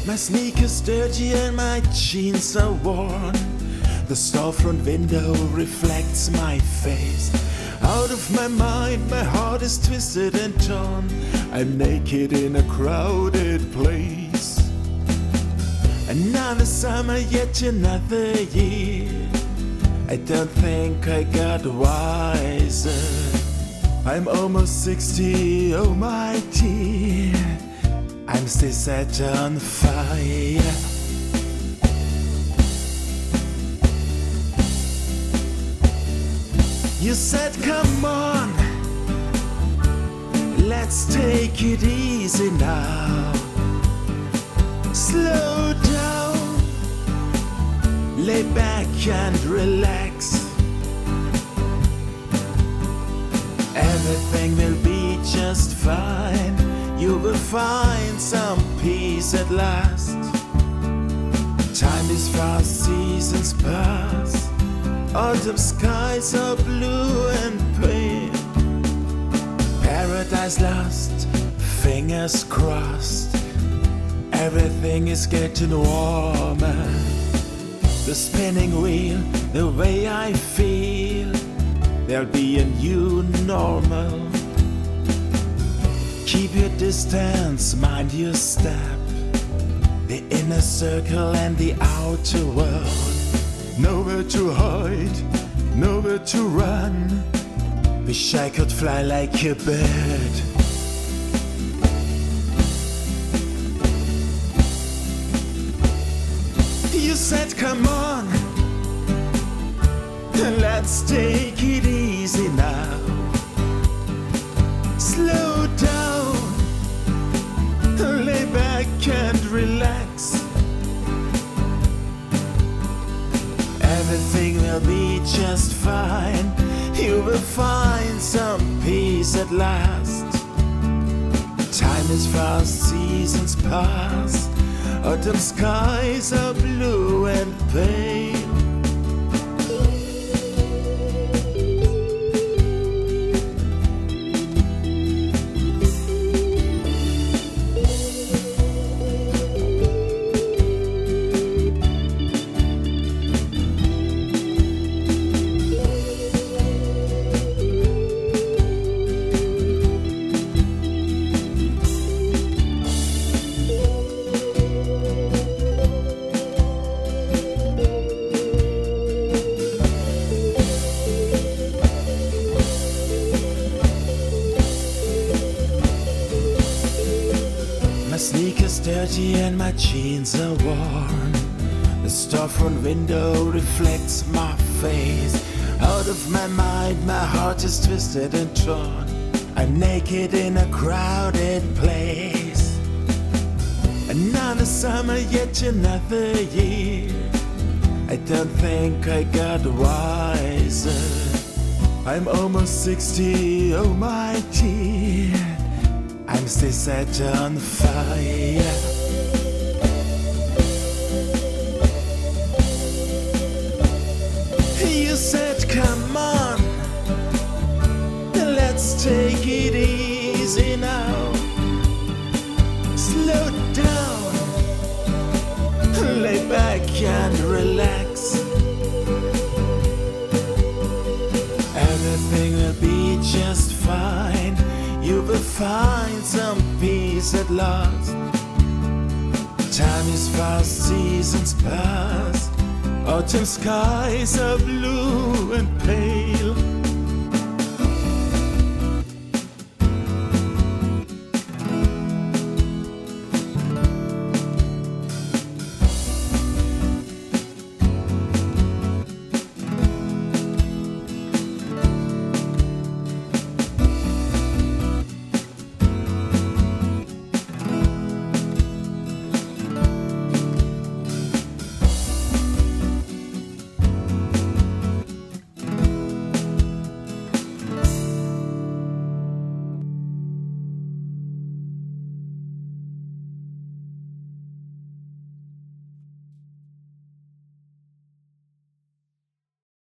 My sneakers dirty and my jeans are worn. The storefront window reflects my face. Out of my mind, my heart is twisted and torn. I'm naked in a crowded place. Another summer, yet another year. I don't think I got wiser. I'm almost 60, oh my dear. I'm still set on fire. You said, come on, let's take it easy now. Slow down, lay back and relax. Everything will be just fine. You will find some peace at last. Time is fast, seasons pass. Autumn skies are blue and pale. Paradise lost, fingers crossed. Everything is getting warmer. The spinning wheel, the way I feel. There'll be a new normal. Keep your distance, mind your step. The inner circle and the outer world. Nowhere to hide, nowhere to run. Wish I could fly like a bird. You said, come on, let's take it easy now. Slow down, lay back and relax. Everything will be just fine. You will find some peace at last. Time is fast, seasons pass. Autumn skies are blue and pale. My sneakers dirty and my jeans are worn. The storefront window reflects my face. Out of my mind, my heart is twisted and torn. I'm naked in a crowded place. Another summer, yet another year. I don't think I got wiser. I'm almost 60, oh my dear. I'm still set on fire. You said, come on, let's take it easy now. Slow down, lay back and relax. Everything will be just fine. You will find some peace at last. Time is fast, seasons pass. Autumn skies are blue and pale.